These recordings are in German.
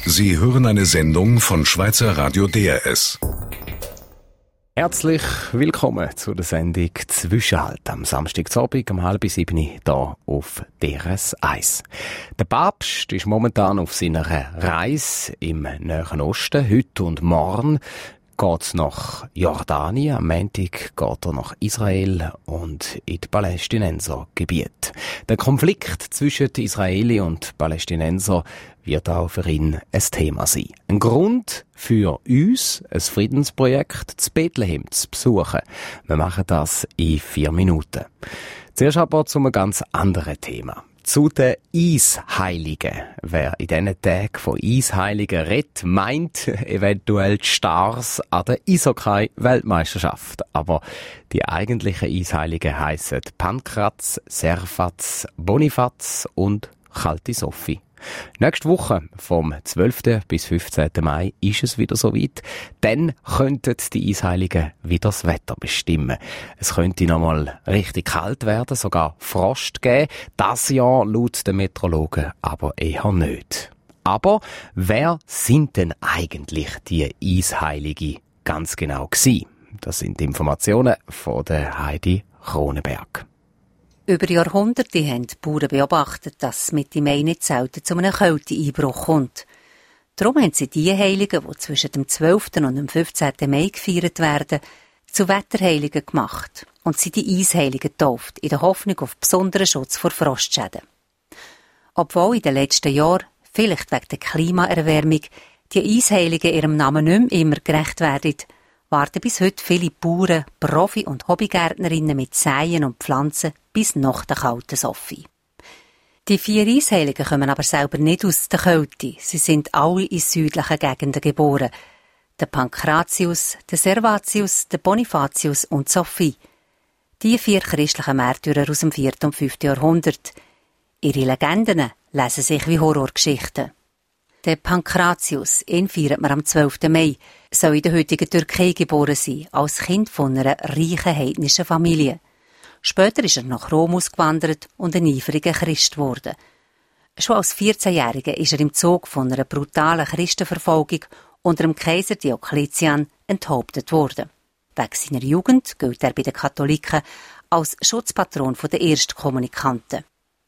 Sie hören eine Sendung von Schweizer Radio DRS. Herzlich willkommen zu der Sendung «Zwischenhalt» am Samstagabend um 6:30 hier auf DRS 1. Der Papst ist momentan auf seiner Reise im Nahen Osten. Heute und morgen geht es nach Jordanien, am Montag geht er nach Israel und in die Palästinensergebiete. Der Konflikt zwischen Israeli und Palästinenser wird auch für ihn ein Thema sein. Ein Grund für uns, ein Friedensprojekt zu Bethlehem zu besuchen. Wir machen das in 4 Minuten. Zuerst aber zu einem ganz anderen Thema. Zu den Eisheiligen. Wer in diesen Tagen von Eisheiligen redet, meint eventuell die Stars an der Eishockey-Weltmeisterschaft. Aber die eigentlichen Eisheiligen heissen Pankraz, Serfaz, Bonifaz und Chalti Sofi. Nächste Woche, vom 12. bis 15. Mai, ist es wieder soweit. Dann könnten die Eisheiligen wieder das Wetter bestimmen. Es könnte nochmal richtig kalt werden, sogar Frost geben. Das Jahr laut den Meteorologen aber eher nicht. Aber wer sind denn eigentlich die Eisheiligen ganz genau gewesen? Das sind die Informationen von der Heidi Kronenberg. Über Jahrhunderte haben die Bauern beobachtet, dass es Mitte Mai nicht selten zu einem Kälteeinbruch kommt. Darum haben sie die Heiligen, die zwischen dem 12. und dem 15. Mai gefeiert werden, zu Wetterheiligen gemacht und sie die Eisheiligen getauft, in der Hoffnung auf besonderen Schutz vor Frostschäden. Obwohl in den letzten Jahren, vielleicht wegen der Klimaerwärmung, die Eisheiligen ihrem Namen nicht mehr immer gerecht werden, warten bis heute viele Bauern, Profi- und Hobbygärtnerinnen mit Säen und Pflanzen bis nach der kalten Sophie. Die 4 Eisheiligen kommen aber selber nicht aus der Kälte. Sie sind alle in südlichen Gegenden geboren. Der Pankratius, der Servatius, der Bonifatius und Sophie. Die 4 christlichen Märtyrer aus dem 4. und 5. Jahrhundert. Ihre Legenden lesen sich wie Horrorgeschichten. Der Pankratius, ihn feiert man am 12. Mai, soll in der heutigen Türkei geboren sein, als Kind von einer reichen heidnischen Familie. Später ist er nach Rom ausgewandert und ein eifriger Christ geworden. Schon als 14-Jähriger ist er im Zug von einer brutalen Christenverfolgung unter dem Kaiser Diokletian enthauptet worden. Wegen seiner Jugend gilt er bei den Katholiken als Schutzpatron der Erstkommunikanten.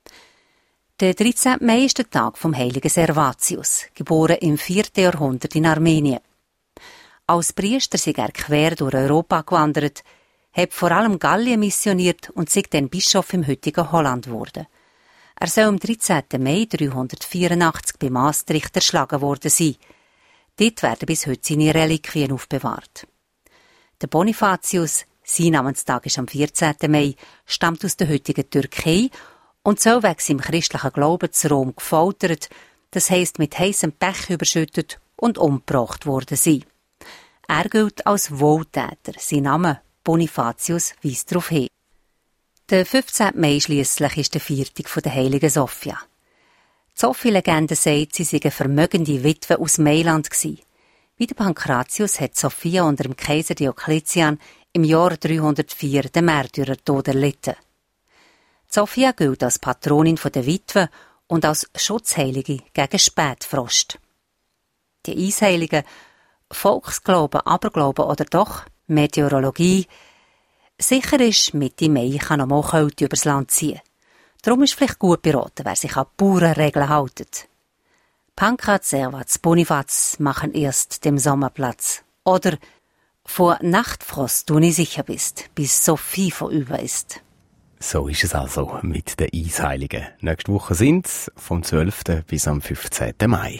Der 13. Mai ist der Tag vom heiligen Servatius, geboren im 4. Jahrhundert in Armenien. Als Priester sei er quer durch Europa gewandert, hat vor allem Gallien missioniert und sei dann Bischof im heutigen Holland geworden. Er soll am 13. Mai 384 bei Maastricht erschlagen worden sein. Dort werden bis heute seine Reliquien aufbewahrt. Der Bonifatius, sein Namenstag ist am 14. Mai, stammt aus der heutigen Türkei und soll wegen seinem christlichen Glauben zu Rom gefoltert, das heisst mit heissem Pech überschüttet und umgebracht worden sein. Er gilt als Wohltäter, sein Name Bonifatius weist darauf hin. Der 15. Mai schliesslich ist der Viertag der heiligen Sophia. Die Sophie-Legende sagt, sie sei eine vermögende Witwe aus Mailand gewesen. Wie der Pankratius hat Sophia unter dem Kaiser Diokletian im Jahr 304 den Märtyrertod erlitten. Sophia gilt als Patronin der Witwe und als Schutzheilige gegen Spätfrost. Die Eisheiligen, Volksglauben, Aberglauben oder doch Meteorologie. Sicher ist, Mitte Mai kann noch mal Kälte übers Land ziehen. Darum ist vielleicht gut beraten, wer sich an die Bauernregeln hält. Pankraz, Servaz, Bonifaz machen erst dem Sommer Platz. Oder vor Nachtfrost du nicht sicher bist, bis Sophie vorüber ist. So ist es also mit den Eisheiligen. Nächste Woche sind es vom 12. bis am 15. Mai.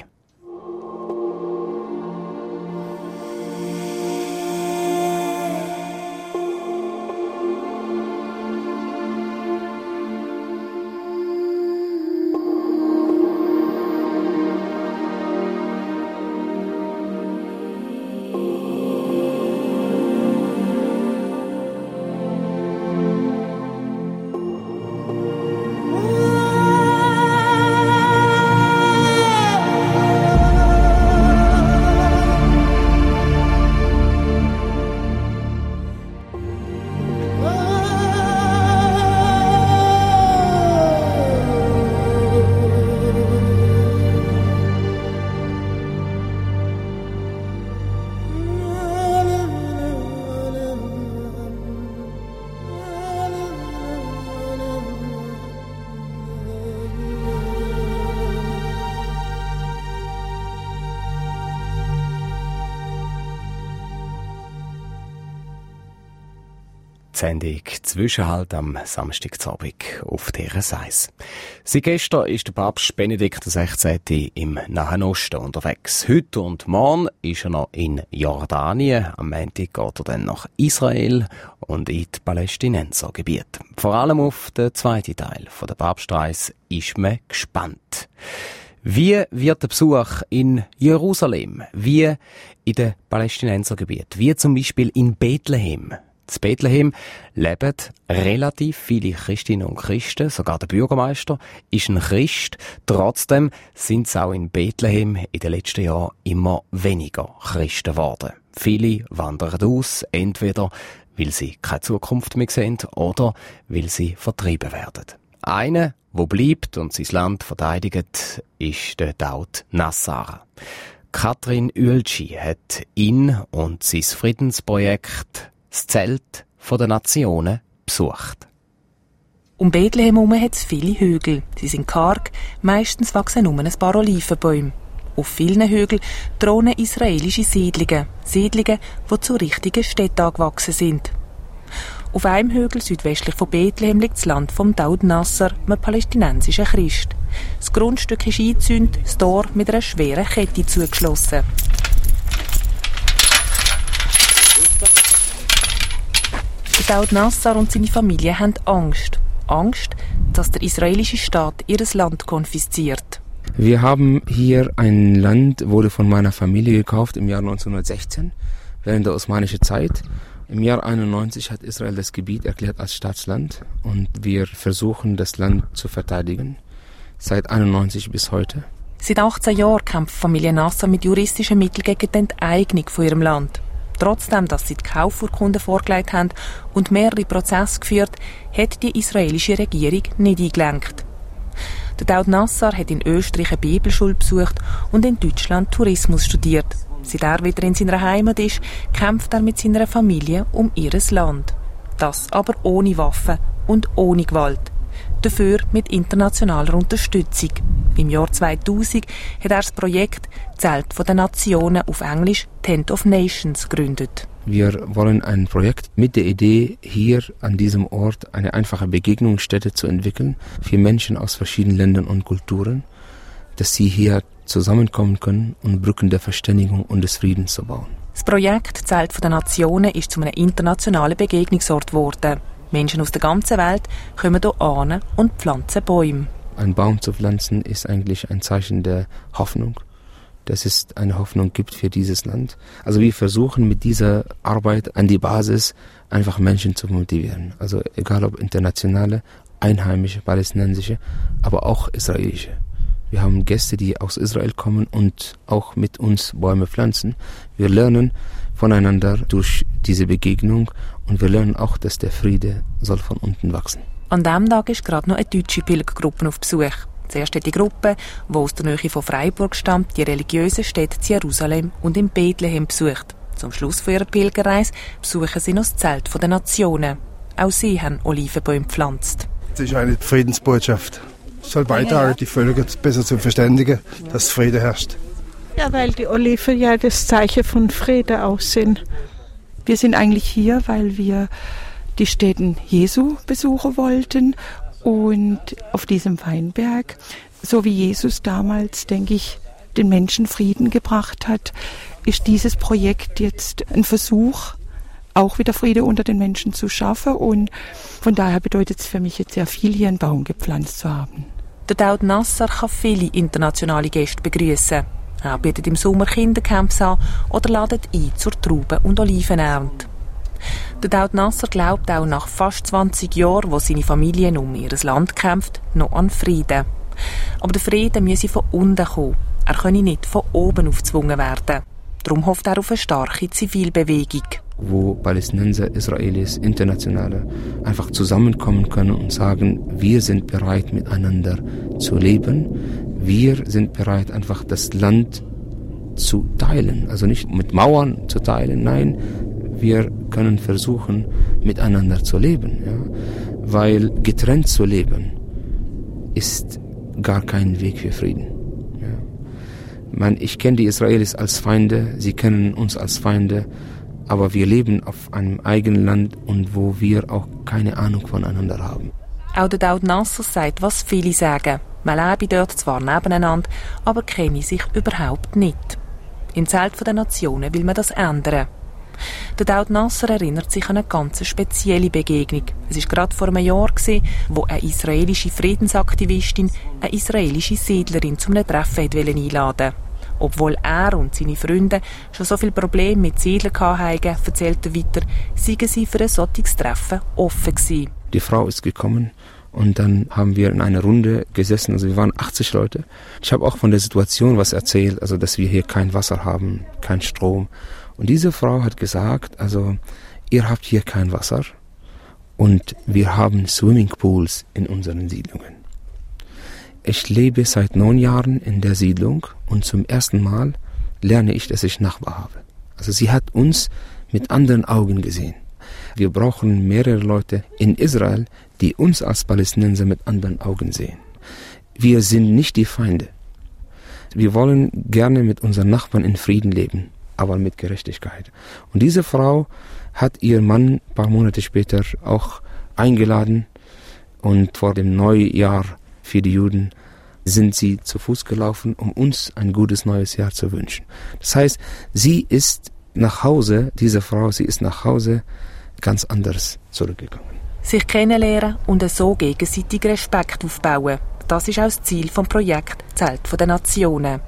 Sendung Zwischenhalt am Samstagabend auf DRS 1. Seit gestern ist der Papst Benedikt XVI. Im Nahen Osten unterwegs. Heute und morgen ist er noch in Jordanien. Am Montag geht er dann nach Israel und in die Palästinensergebiete. Vor allem auf den zweiten Teil der Papstreise ist man gespannt. Wie wird der Besuch in Jerusalem, wie in den Palästinensergebieten, wie zum Beispiel in Bethlehem? In Bethlehem leben relativ viele Christinnen und Christen, sogar der Bürgermeister ist ein Christ. Trotzdem sind es auch in Bethlehem in den letzten Jahren immer weniger Christen geworden. Viele wandern aus, entweder weil sie keine Zukunft mehr sehen oder weil sie vertrieben werden. Einer, der bleibt und sein Land verteidigt, ist der Daoud Nassar. Katrin Ueltschi hat ihn und sein Friedensprojekt das Zelt der Nationen besucht. Um Bethlehem herum hat es viele Hügel. Sie sind karg, meistens wachsen nur ein paar Olivenbäume. Auf vielen Hügeln thronen israelische Siedlungen, die zu richtigen Städten angewachsen sind. Auf einem Hügel südwestlich von Bethlehem liegt das Land vom Daoud Nassar, einem palästinensischen Christ. Das Grundstück ist eingezäunt, das Tor mit einer schweren Kette zugeschlossen. Daoud Nassar und seine Familie haben Angst. Angst, dass der israelische Staat ihr Land konfisziert. Wir haben hier ein Land, wurde von meiner Familie gekauft im Jahr 1916, während der osmanischen Zeit. Im Jahr 1991 hat Israel das Gebiet erklärt als Staatsland und wir versuchen, das Land zu verteidigen. Seit 1991 bis heute. Seit 18 Jahren kämpft Familie Nassar mit juristischen Mitteln gegen die Enteignung von ihrem Land. Trotzdem, dass sie die Kaufurkunden vorgelegt haben und mehrere Prozesse geführt, hat die israelische Regierung nicht eingelenkt. Der Daoud Nassar hat in Österreich eine Bibelschule besucht und in Deutschland Tourismus studiert. Seit er wieder in seiner Heimat ist, kämpft er mit seiner Familie um ihr Land. Das aber ohne Waffen und ohne Gewalt. Dafür mit internationaler Unterstützung. Im Jahr 2000 hat er das Projekt Zelt der Nationen, auf Englisch Tent of Nations, gegründet. Wir wollen ein Projekt mit der Idee, hier an diesem Ort eine einfache Begegnungsstätte zu entwickeln für Menschen aus verschiedenen Ländern und Kulturen, dass sie hier zusammenkommen können und Brücken der Verständigung und des Friedens zu bauen. Das Projekt Zelt der Nationen ist zu einem internationalen Begegnungsort geworden. Menschen aus der ganzen Welt kommen hier an und pflanzen Bäume. Ein Baum zu pflanzen ist eigentlich ein Zeichen der Hoffnung, dass es eine Hoffnung gibt für dieses Land. Also wir versuchen mit dieser Arbeit an die Basis einfach Menschen zu motivieren. Also egal ob internationale, einheimische, palästinensische, aber auch israelische. Wir haben Gäste, die aus Israel kommen und auch mit uns Bäume pflanzen. Wir lernen voneinander durch diese Begegnung und wir lernen auch, dass der Friede soll von unten wachsen. An diesem Tag ist gerade noch eine deutsche Pilgergruppe auf Besuch. Zuerst hat die Gruppe, die aus der Nähe von Freiburg stammt, die religiösen Städte in Jerusalem und in Bethlehem besucht. Zum Schluss von ihrer Pilgerreise besuchen sie noch das Zelt der Nationen. Auch sie haben Olivenbäume gepflanzt. Das ist eine Friedensbotschaft. Es soll beitragen, die Völker besser zu verständigen, dass Friede herrscht. Ja, weil die Oliven ja das Zeichen von Frieden auch sind. Wir sind eigentlich hier, weil wir die Stätten Jesu besuchen wollten und auf diesem Weinberg, so wie Jesus damals, denke ich, den Menschen Frieden gebracht hat, ist dieses Projekt jetzt ein Versuch, auch wieder Friede unter den Menschen zu schaffen und von daher bedeutet es für mich jetzt sehr viel, hier einen Baum gepflanzt zu haben. Der Daoud Nassar kann viele internationale Gäste begrüßen. Er bietet im Sommer Kindercamps an oder ladet ein zur Trauben- und Olivenernte. Der Daoud Nassar glaubt auch nach fast 20 Jahren, wo seine Familie um ihr Land kämpft, noch an Frieden. Aber der Frieden müsse von unten kommen. Er könne nicht von oben aufgezwungen werden. Darum hofft er auf eine starke Zivilbewegung. Wo Palästinenser, Israelis, Internationale einfach zusammenkommen können und sagen, wir sind bereit, miteinander zu leben. Wir sind bereit, einfach das Land zu teilen. Also nicht mit Mauern zu teilen, nein, wir können versuchen, miteinander zu leben. Ja? Weil getrennt zu leben ist gar kein Weg für Frieden. Ja? Ich kenne die Israelis als Feinde, sie kennen uns als Feinde, aber wir leben auf einem eigenen Land und wo wir auch keine Ahnung voneinander haben. Auch der Daoud Nasser sagt, was viele sagen. Man lebe dort zwar nebeneinander, aber kenne sich überhaupt nicht. Im Zelt der Nationen will man das ändern. Der Daoud Nasser erinnert sich an eine ganz spezielle Begegnung. Es war gerade vor einem Jahr, wo eine israelische Friedensaktivistin eine israelische Siedlerin zu einem Treffen einladen wollte. Obwohl er und seine Freunde schon so viele Probleme mit Siedlern hatten, erzählt er weiter, seien sie für ein solches Treffen offen gewesen. Die Frau ist gekommen und dann haben wir in einer Runde gesessen, also wir waren 80 Leute. Ich habe auch von der Situation was erzählt, also dass wir hier kein Wasser haben, kein Strom. Und diese Frau hat gesagt, also ihr habt hier kein Wasser und wir haben Swimmingpools in unseren Siedlungen. Ich lebe seit 9 Jahren in der Siedlung und zum ersten Mal lerne ich, dass ich Nachbar habe. Also sie hat uns mit anderen Augen gesehen. Wir brauchen mehrere Leute in Israel, die uns als Palästinenser mit anderen Augen sehen. Wir sind nicht die Feinde. Wir wollen gerne mit unseren Nachbarn in Frieden leben, aber mit Gerechtigkeit. Und diese Frau hat ihren Mann ein paar Monate später auch eingeladen und vor dem Neujahr für die Juden sind sie zu Fuß gelaufen, um uns ein gutes neues Jahr zu wünschen. Das heißt, sie ist nach Hause, diese Frau, sie ist nach Hause ganz anders zurückgekommen. Sich kennenlernen und so gegenseitig Respekt aufbauen. Das ist auch das Ziel des Projekts Zelt der Nationen.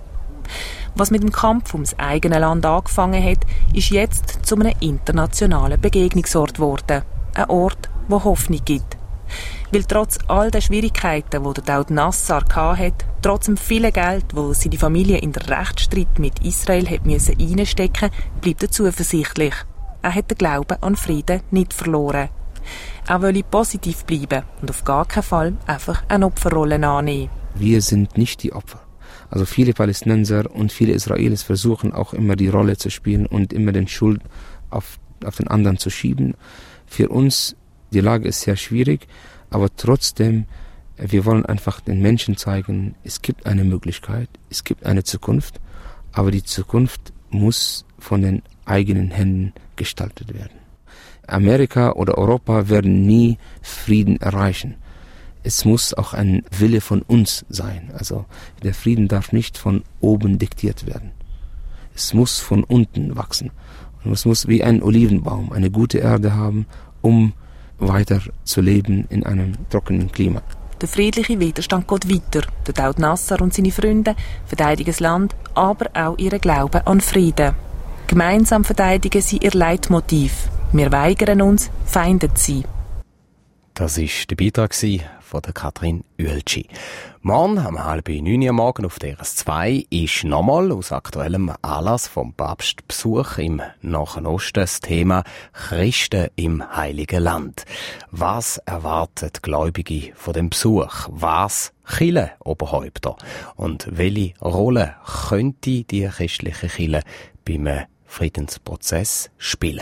Was mit dem Kampf ums eigene Land angefangen hat, ist jetzt zu einem internationalen Begegnungsort geworden. Ein Ort, wo Hoffnung gibt. Weil trotz all der Schwierigkeiten, die der Daoud Nasser hatte, trotz dem vielen Geld, das seine Familie in den Rechtsstreit mit Israel reinstecken musste, bleibt er zuversichtlich. Er hat den Glauben an Frieden nicht verloren. Er will positiv bleiben und auf gar keinen Fall einfach eine Opferrolle annehmen. Wir sind nicht die Opfer. Also viele Palästinenser und viele Israelis versuchen auch immer die Rolle zu spielen und immer den Schuld auf den anderen zu schieben. Für uns, die Lage ist sehr schwierig, aber trotzdem, wir wollen einfach den Menschen zeigen, es gibt eine Möglichkeit, es gibt eine Zukunft, aber die Zukunft muss von den eigenen Händen gestaltet werden. Amerika oder Europa werden nie Frieden erreichen. Es muss auch ein Wille von uns sein. Also der Frieden darf nicht von oben diktiert werden. Es muss von unten wachsen. Und es muss wie ein Olivenbaum eine gute Erde haben, um weiter zu leben in einem trockenen Klima. Der friedliche Widerstand geht weiter. Der Daoud Nasser und seine Freunde verteidigen das Land, aber auch ihren Glauben an Frieden. Gemeinsam verteidigen sie ihr Leitmotiv. Wir weigern uns, Feinde zu sein. Das war der Beitrag von der Katrin Ueltschi. Morgen um 8:30 Uhr morgen auf DRS2 ist nochmal aus aktuellem Anlass vom Papstbesuch im Nahen Osten das Thema Christen im Heiligen Land. Was erwarten Gläubige von dem Besuch? Was Kirchenoberhäupter? Und welche Rolle könnte die christliche Kirche beim Friedensprozess spielen?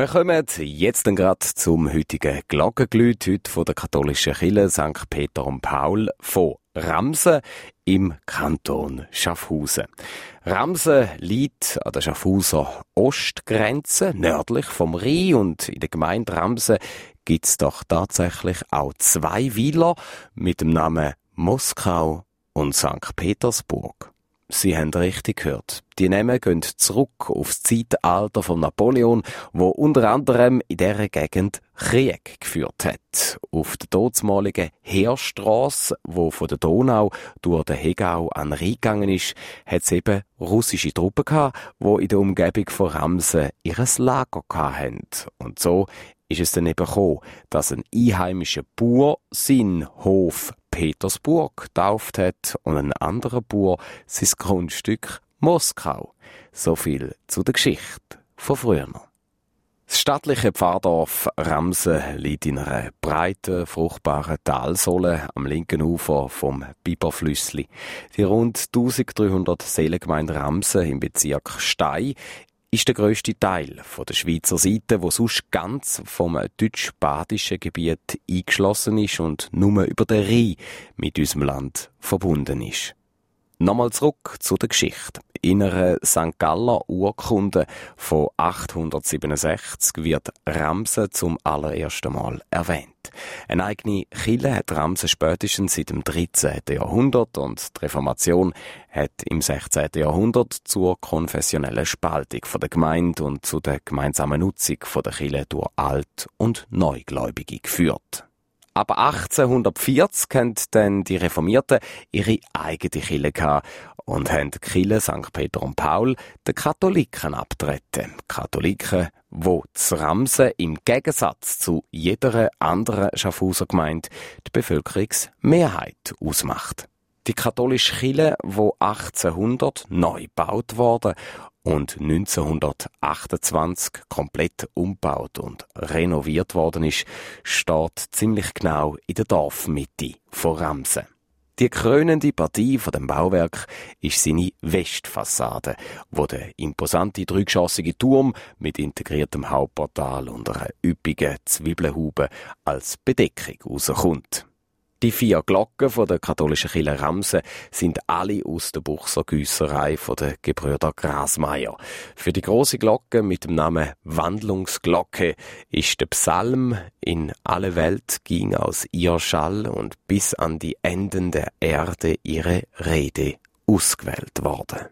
Wir kommen jetzt gerade zum heutigen Glockengeläut, heute von der katholischen Kirche St. Peter und Paul von Ramsen im Kanton Schaffhausen. Ramsen liegt an der Schaffhauser Ostgrenze, nördlich vom Rhein, und in der Gemeinde Ramsen gibt es doch tatsächlich auch 2 Weiler mit dem Namen Moskau und St. Petersburg. Sie haben richtig gehört. Die Namen gehen zurück aufs Zeitalter von Napoleon, wo unter anderem in dieser Gegend Krieg geführt hat. Auf der dortmaligen Heerstrasse, wo von der Donau durch den Hegau an den Rhein gegangen ist, hat es eben russische Truppen gehabt, die in der Umgebung von Ramsen ihres Lager hatten. Und so ist es dann eben gekommen, dass ein einheimischer Bauer seinen Hof Petersburg getauft hat und ein anderer Bauer sein Grundstück Moskau. So viel zu der Geschichte von früher. Das stattliche Pfarrdorf Ramsen liegt in einer breiten, fruchtbaren Talsohle am linken Ufer vom Biberflüssli. Die rund 1300 Seelengemeinde Ramsen im Bezirk Stey ist der grösste Teil von der Schweizer Seite, wo sonst ganz vom deutsch-badischen Gebiet eingeschlossen ist und nur über den Rhein mit unserem Land verbunden ist. Nochmal zurück zu der Geschichte. In einer St. Galler Urkunde von 867 wird Ramsen zum allerersten Mal erwähnt. Eine eigene Kirche hat Ramsen spätestens seit dem 13. Jahrhundert und die Reformation hat im 16. Jahrhundert zur konfessionellen Spaltung der Gemeinde und zu der gemeinsamen Nutzung der Kirche durch Alt- und Neugläubige geführt. Ab 1840 haben dann die Reformierten ihre eigene Kirche gehabt und haben die Kirche St. Peter und Paul den Katholiken abgetreten. Katholiken, die zu Ramsen im Gegensatz zu jeder anderen Schaffhauser Gemeinde die Bevölkerungsmehrheit ausmacht. Die katholische Kirche, die 1800 neu gebaut wurde und 1928 komplett umgebaut und renoviert worden ist, steht ziemlich genau in der Dorfmitte von Ramsen. Die krönende Partie von dem Bauwerk ist seine Westfassade, wo der imposante dreigeschossige Turm mit integriertem Hauptportal und einer üppigen Zwiebelhaube als Bedeckung rauskommt. Die 4 Glocken von der katholischen Kirche Ramsen sind alle aus der Buchser Güsserei von den Gebrüder Grasmeier. Für die grosse Glocke mit dem Namen Wandlungsglocke ist der Psalm "In alle Welt ging aus ihr Schall und bis an die Enden der Erde ihre Rede" ausgewählt worden.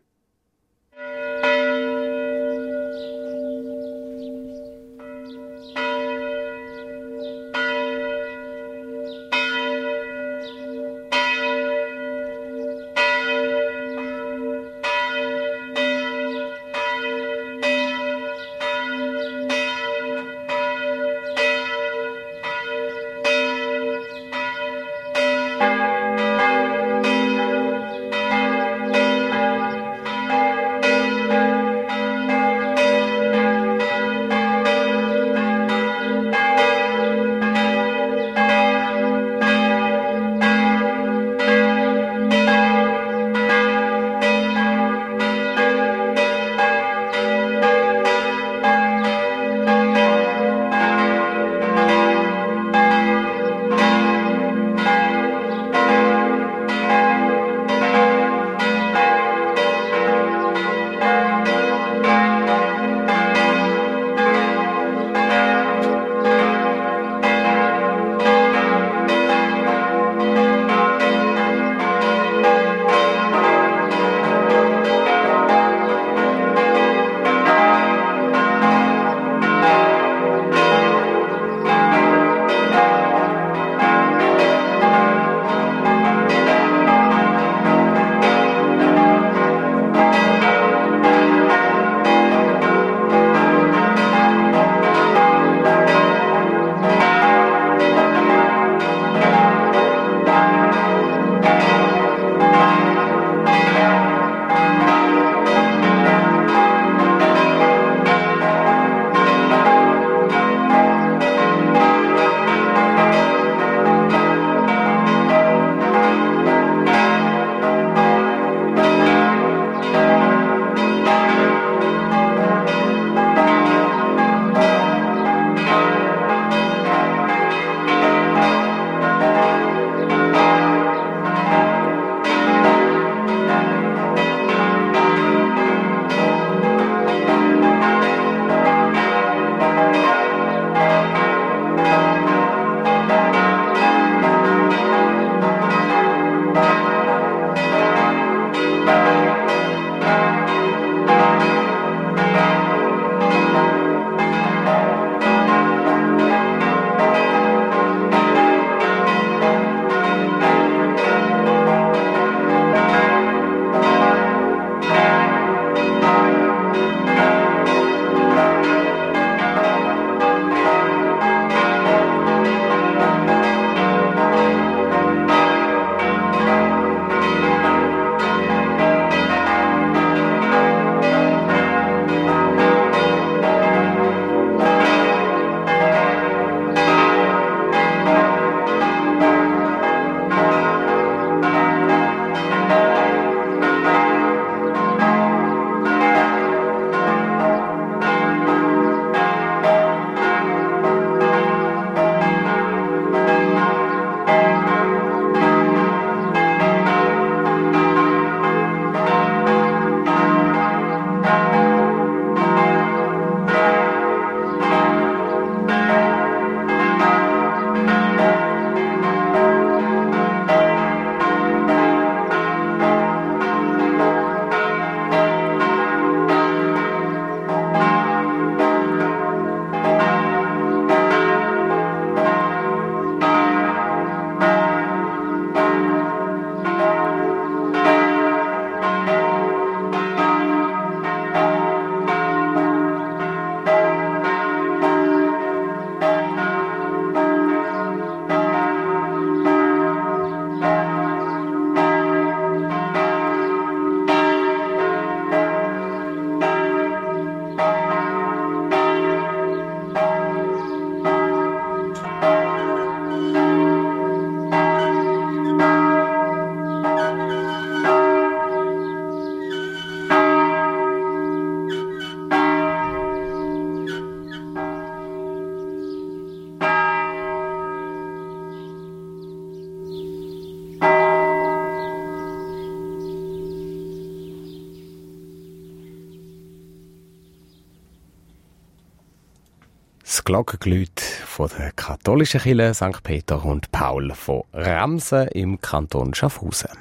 Glockengeläut von der katholischen Kirche St. Peter und Paul von Ramsen im Kanton Schaffhausen.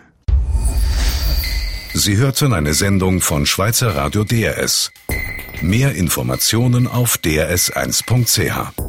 Sie hörten eine Sendung von Schweizer Radio DRS. Mehr Informationen auf drs1.ch.